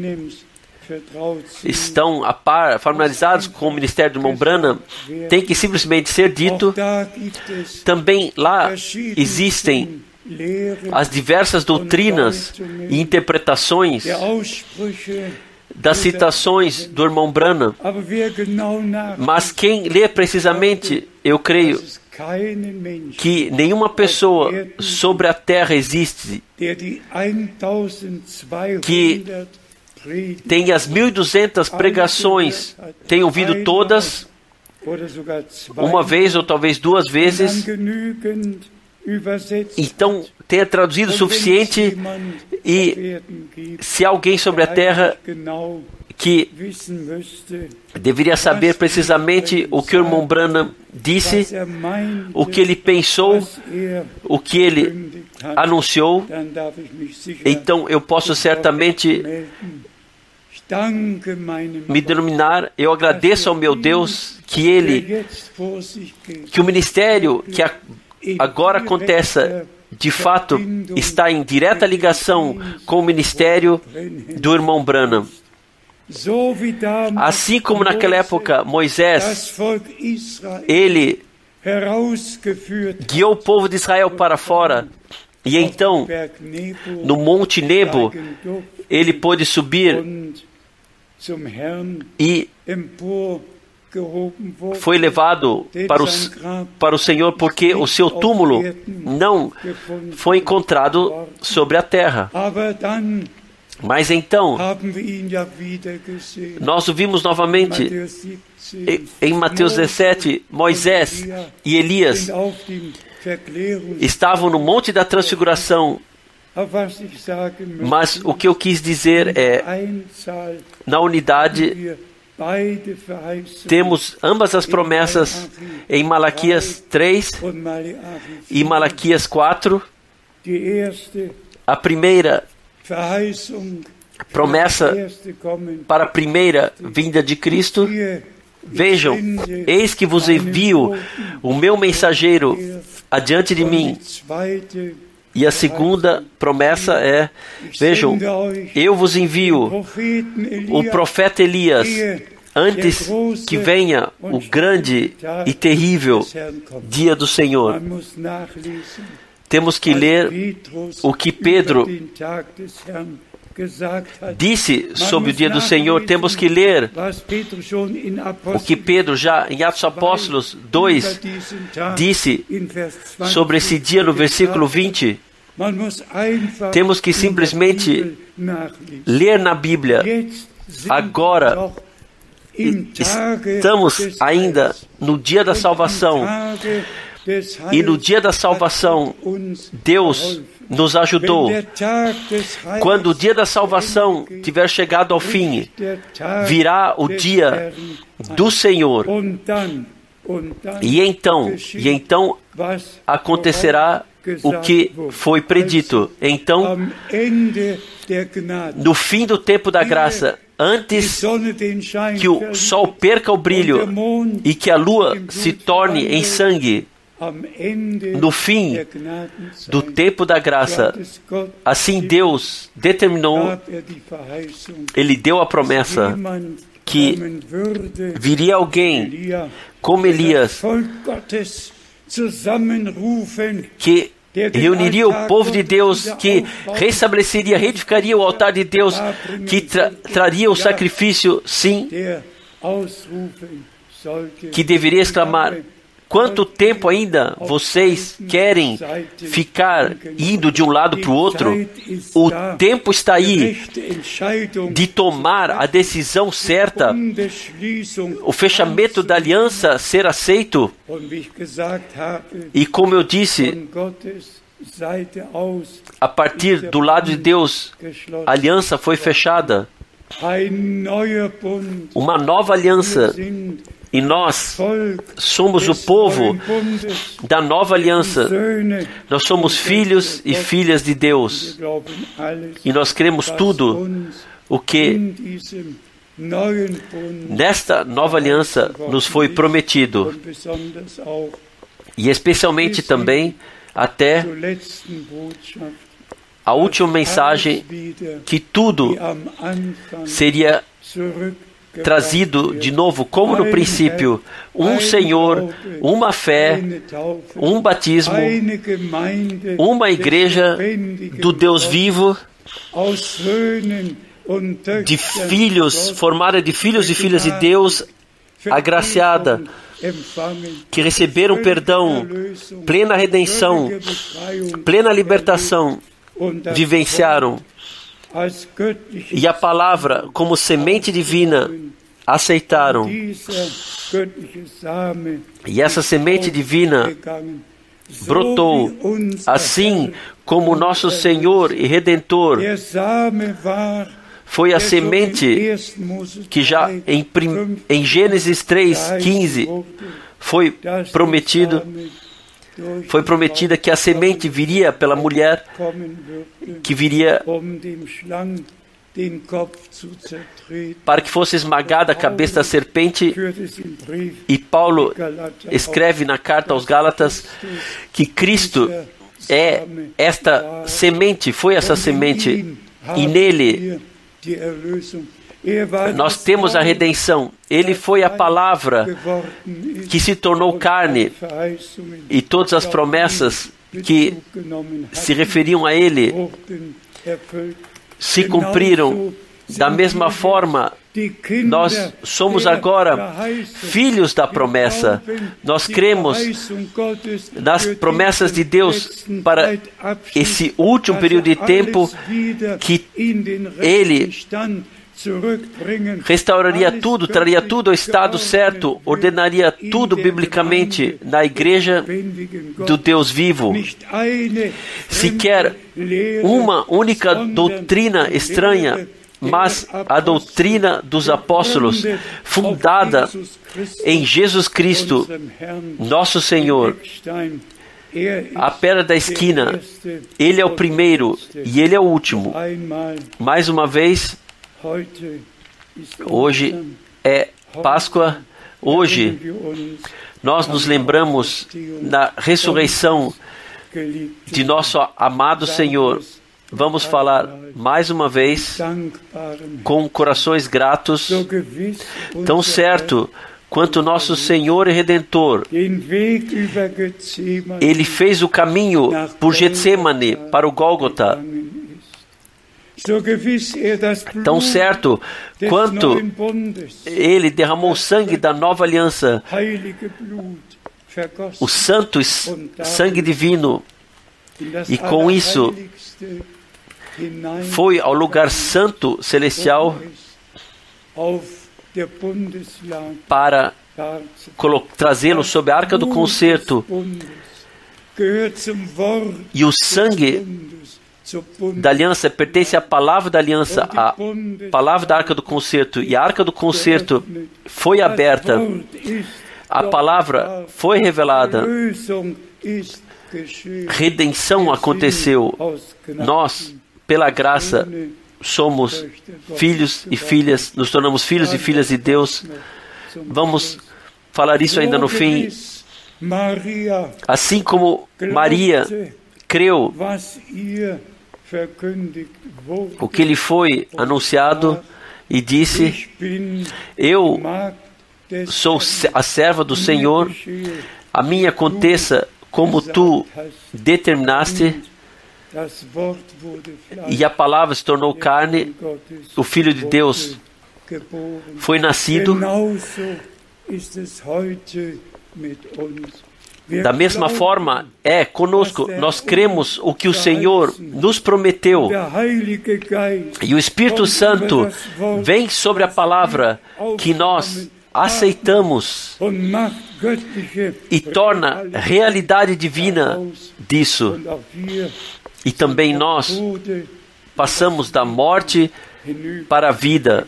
estão a par, familiarizados com o ministério do irmão Branham. Tem que simplesmente ser dito. Também lá existem as diversas doutrinas e interpretações das citações do irmão Branham. Mas quem lê precisamente, eu creio que nenhuma pessoa sobre a terra existe que tem as mil e duzentas pregações, tem ouvido todas, uma vez ou talvez duas vezes, então tenha traduzido o suficiente. E se alguém sobre a terra que deveria saber precisamente o que o irmão Branham disse, o que ele pensou, o que ele anunciou, então eu posso certamente me denominar: eu agradeço ao meu Deus que ele, que o ministério que agora aconteça, de fato, está em direta ligação com o ministério do irmão Branham. Assim como naquela época Moisés, ele guiou o povo de Israel para fora, e então no Monte Nebo ele pôde subir e foi levado para o, para o Senhor, porque o seu túmulo não foi encontrado sobre a terra. Mas então, nós o vimos novamente em Mateus dezessete. Moisés e Elias estavam no Monte da Transfiguração. Mas o que eu quis dizer é, na unidade, temos ambas as promessas em Malaquias três e Malaquias quatro. A primeira promessa para a primeira vinda de Cristo. Vejam, eis que vos envio o meu mensageiro adiante de mim. E a segunda promessa é, vejam, eu vos envio o profeta Elias antes que venha o grande e terrível dia do Senhor. Temos que ler o que Pedro disse sobre o dia do Senhor. Temos que ler o que Pedro já em Atos Apóstolos dois disse sobre esse dia no versículo vinte. Temos que simplesmente ler na Bíblia. Agora estamos ainda no dia da salvação. E no dia da salvação, Deus nos ajudou. Quando o dia da salvação tiver chegado ao fim, virá o dia do Senhor. E então, e então acontecerá o que foi predito. Então, no fim do tempo da graça, antes que o sol perca o brilho e que a lua se torne em sangue, no fim do tempo da graça, assim Deus determinou, Ele deu a promessa que viria alguém como Elias, que reuniria o povo de Deus, que restabeleceria, reedificaria o altar de Deus, que tra traria o sacrifício, sim, que deveria exclamar: quanto tempo ainda vocês querem ficar indo de um lado para o outro? O tempo está aí de tomar a decisão certa, o fechamento da aliança ser aceito. E como eu disse, a partir do lado de Deus, a aliança foi fechada. Uma nova aliança. E nós somos o povo da nova aliança. Nós somos filhos e filhas de Deus. E nós cremos tudo o que nesta nova aliança nos foi prometido. E especialmente também até a última mensagem, que tudo seria trazido de novo, como no princípio: um Senhor, uma fé, um batismo, uma igreja do Deus vivo, de filhos, formada de filhos e filhas de Deus, agraciada, que receberam perdão, plena redenção, plena libertação, vivenciaram. E a palavra, como semente divina, aceitaram. E essa semente divina brotou, assim como o nosso Senhor e Redentor foi a semente que já em, em Gênesis três, quinze foi prometido. Foi prometida que a semente viria pela mulher, que viria para que fosse esmagada a cabeça da serpente. E Paulo escreve na carta aos Gálatas que Cristo é esta semente, foi essa semente, e nele nós temos a redenção. Ele foi a palavra que se tornou carne, e todas as promessas que se referiam a Ele se cumpriram Da mesma forma, nós somos agora filhos da promessa. Nós cremos nas promessas de Deus para esse último período de tempo, que Ele restauraria tudo, traria tudo ao estado certo, ordenaria tudo biblicamente na igreja do Deus vivo. Sequer uma única doutrina estranha, mas a doutrina dos apóstolos, fundada em Jesus Cristo, nosso Senhor, a pedra da esquina. Ele é o primeiro e Ele é o último. Mais uma vez, hoje é Páscoa. Hoje nós nos lembramos da ressurreição de nosso amado Senhor. Vamos falar mais uma vez com corações gratos, tão certo quanto nosso Senhor e Redentor. Ele fez o caminho por Getsemane para o Gólgota. Tão certo quanto Ele derramou o sangue da nova aliança, o santo sangue divino, e com isso foi ao lugar santo celestial para trazê-lo sob a arca do concerto. E o sangue da aliança pertence à palavra da aliança, à palavra da arca do concerto. E a arca do concerto foi aberta, a palavra foi revelada, redenção aconteceu. Nós, pela graça, somos filhos e filhas, nos tornamos filhos e filhas de Deus. Vamos falar isso ainda no fim. Assim como Maria creu o que lhe foi anunciado e disse: eu sou a serva do Senhor, a mim aconteça como tu determinaste. E a palavra se tornou carne, o Filho de Deus foi nascido. Da mesma forma é conosco. Nós cremos o que o Senhor nos prometeu. E o Espírito Santo vem sobre a palavra que nós aceitamos e torna realidade divina disso. E também nós passamos da morte para a vida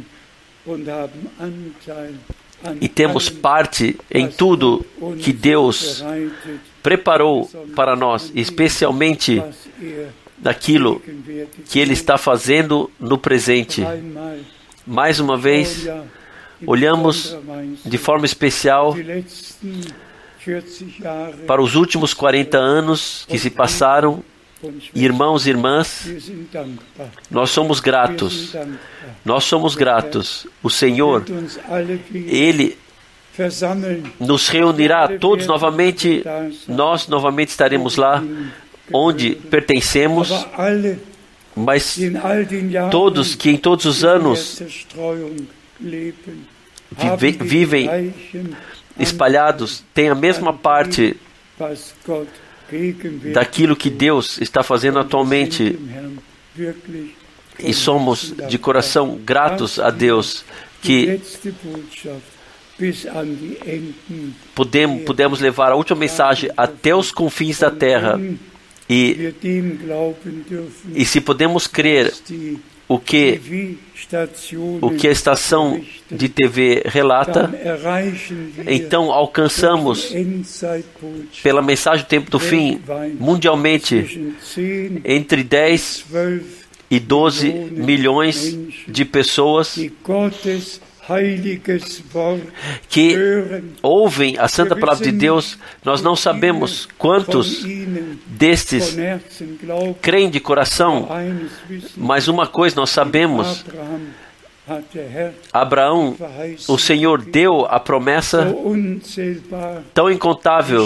e temos parte em tudo que Deus preparou para nós, especialmente naquilo que Ele está fazendo no presente. Mais uma vez, olhamos de forma especial para os últimos quarenta anos que se passaram. Irmãos e irmãs, nós somos gratos. Nós somos gratos. O Senhor, Ele nos reunirá todos novamente. Nós novamente estaremos lá onde pertencemos. Mas todos que em todos os anos vive, vivem espalhados têm a mesma parte daquilo que Deus está fazendo atualmente, e somos de coração gratos a Deus que podemos, podemos levar a última mensagem até os confins da terra. E, e se podemos crer o que, o que a estação de T V relata, então alcançamos, pela mensagem do tempo do fim, mundialmente, entre dez e doze milhões de pessoas que ouvem a santa palavra de Deus. Nós não sabemos quantos destes creem de coração, mas uma coisa nós sabemos: Abraão, o Senhor deu a promessa tão incontável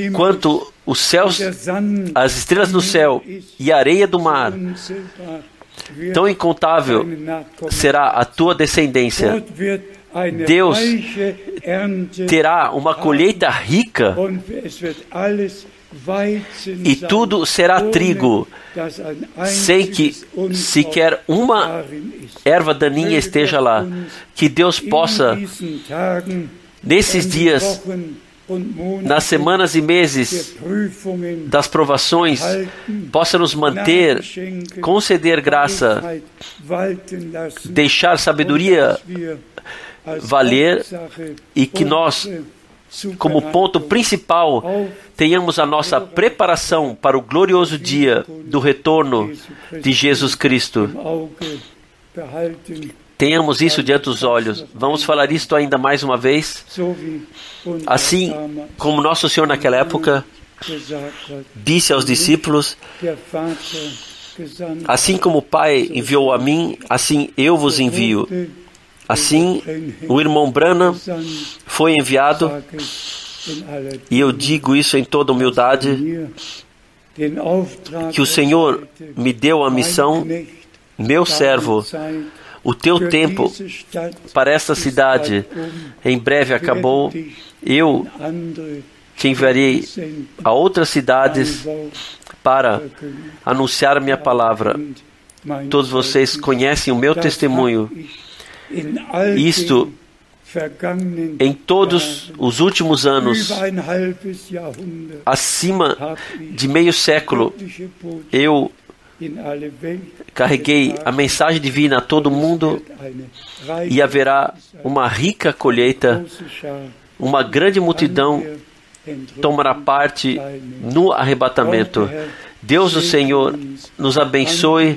quanto os céus, as estrelas no céu e a areia do mar. tão incontável será a tua descendência. Deus terá uma colheita rica e tudo será trigo, sem que sequer uma erva daninha esteja lá. Que Deus possa, nesses dias, nas semanas e meses das provações, possa nos manter, conceder graça, deixar sabedoria valer, e que nós, como ponto principal, tenhamos a nossa preparação para o glorioso dia do retorno de Jesus Cristo. Tenhamos isso diante dos olhos. Vamos falar isto ainda mais uma vez. Assim como nosso Senhor naquela época disse aos discípulos: assim como o Pai enviou a mim, assim eu vos envio. Assim, o irmão Branham foi enviado, e eu digo isso em toda humildade, que o Senhor me deu a missão, meu servo, o teu tempo para esta cidade em breve acabou, eu te enviarei a outras cidades para anunciar a minha palavra. Todos vocês conhecem o meu testemunho. Isto, em todos os últimos anos, acima de meio século, eu carreguei a mensagem divina a todo mundo, e haverá uma rica colheita, uma grande multidão tomará parte no arrebatamento. Deus, o Senhor, nos abençoe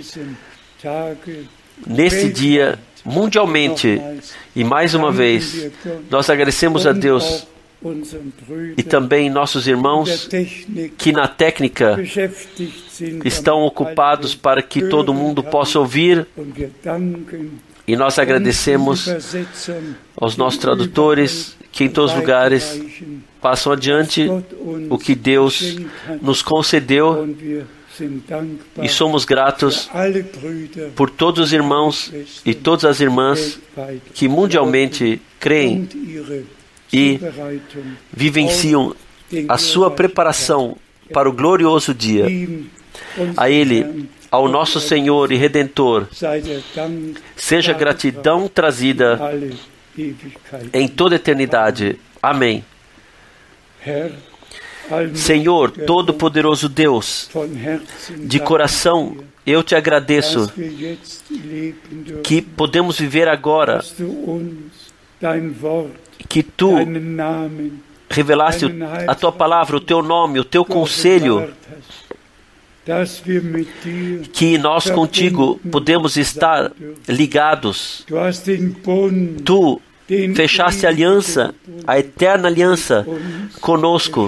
nesse dia mundialmente, e mais uma vez nós agradecemos a Deus e também nossos irmãos que na técnica estão ocupados para que todo mundo possa ouvir, e nós agradecemos aos nossos tradutores que em todos os lugares passam adiante o que Deus nos concedeu. E somos gratos por todos os irmãos e todas as irmãs que mundialmente creem e vivenciam a sua preparação para o glorioso dia. A Ele, ao nosso Senhor e Redentor, seja gratidão trazida em toda a eternidade. Amém. Senhor, Todo-Poderoso Deus, de coração eu te agradeço que podemos viver agora, que tu revelaste a tua palavra, o teu nome, o teu conselho, que nós contigo podemos estar ligados. Tu fechaste a aliança, a eterna aliança conosco.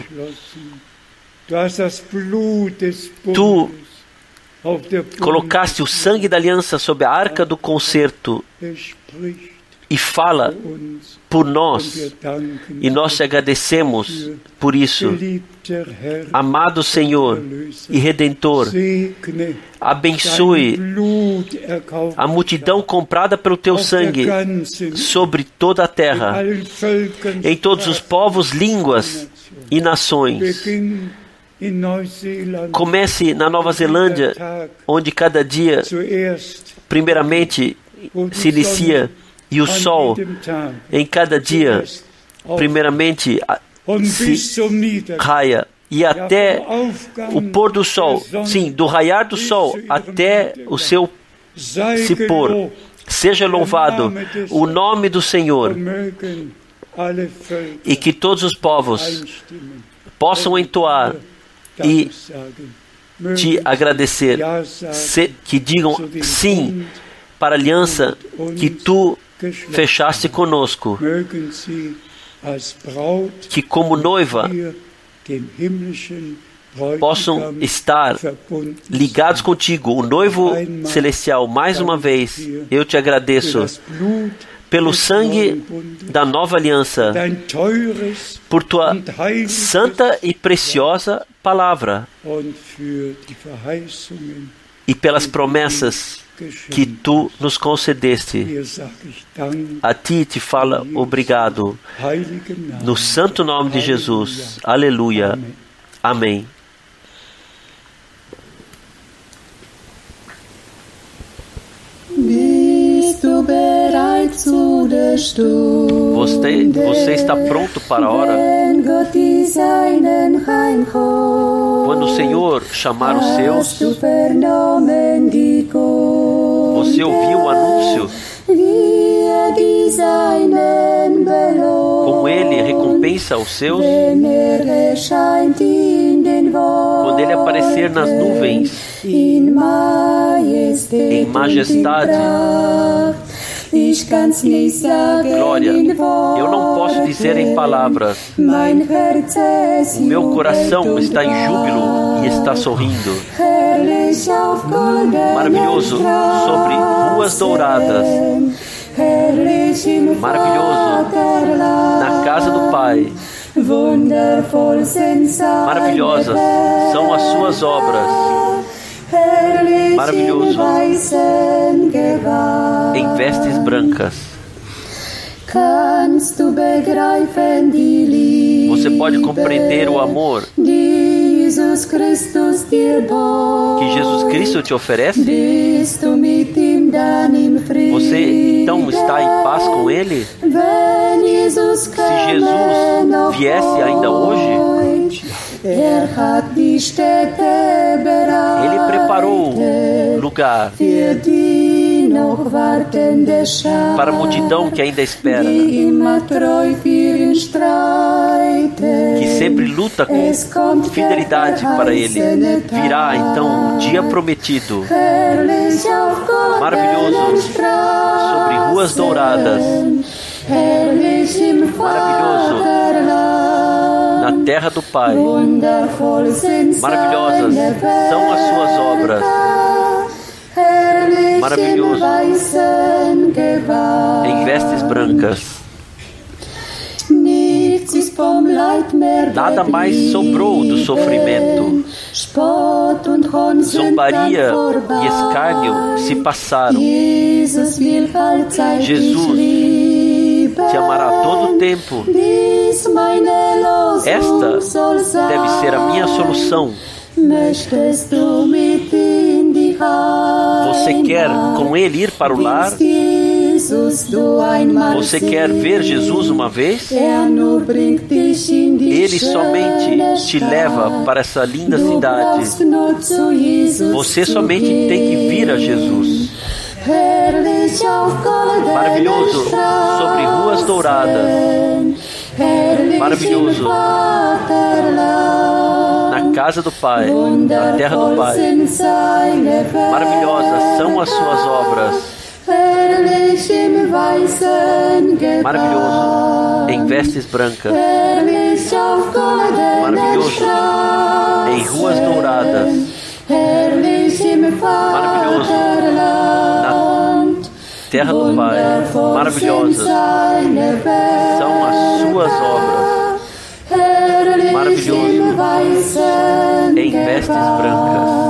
Tu colocaste o sangue da aliança sobre a arca do concerto e fala por nós, e nós te agradecemos por isso. Amado Senhor e Redentor, abençoe a multidão comprada pelo teu sangue sobre toda a terra, em todos os povos, línguas e nações. Comece na Nova Zelândia, onde cada dia, primeiramente, se inicia, e o sol, em cada dia, primeiramente, se raia, e até o pôr do sol, sim, do raiar do sol até o seu se pôr. Seja louvado o nome do Senhor, e que todos os povos possam entoar e te agradecer, se, que digam sim para a aliança que tu fechaste conosco, que como noiva possam estar ligados contigo, o noivo celestial. Mais uma vez eu te agradeço pelo sangue da nova aliança, por tua santa e preciosa palavra, e pelas promessas que tu nos concedeste. A ti te fala obrigado. No santo nome de Jesus. Aleluia. Amém. Você, você está pronto para a hora? Quando o Senhor chamar os seus, você ouviu o anúncio? Como Ele recompensa os seus? Quando Ele aparecer nas nuvens, em majestade, glória, eu não posso dizer em palavras. O meu coração está em júbilo e está sorrindo. Maravilhoso sobre ruas douradas. Maravilhoso na casa do Pai. Maravilhosas são as suas obras. Maravilhoso em vestes brancas. Você pode compreender o amor que Jesus Cristo te oferece? Você então está em paz com Ele? Se Jesus viesse ainda hoje, Ele preparou lugar para a multidão que ainda espera, que sempre luta com fidelidade para Ele. Virá então o dia prometido, maravilhoso sobre ruas douradas, maravilhoso na terra do Pai. Maravilhosas são as suas obras. Maravilhoso em vestes brancas. Nada mais sobrou do sofrimento. Zombaria e escárnio se passaram. Jesus te amará todo o tempo. Esta deve ser a minha solução. Você quer com Ele ir para o lar? Você quer ver Jesus uma vez? Ele somente te leva para essa linda cidade. Você somente tem que vir a Jesus. Maravilhoso sobre ruas douradas. Maravilhoso na casa do Pai, na terra do Pai. Maravilhosas são as suas obras. Maravilhoso em vestes brancas. Maravilhoso em ruas douradas. Maravilhoso na terra do Pai. Maravilhosas são as suas obras. Maravilhoso em vestes brancas.